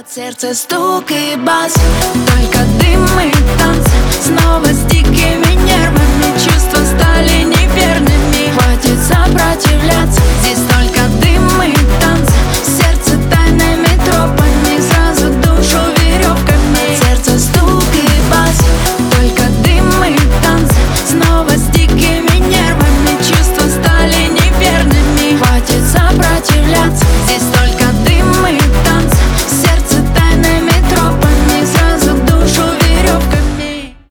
Сердце стук и бас, только дым и танцы. Снова с дикими нервами чувства стали неверны.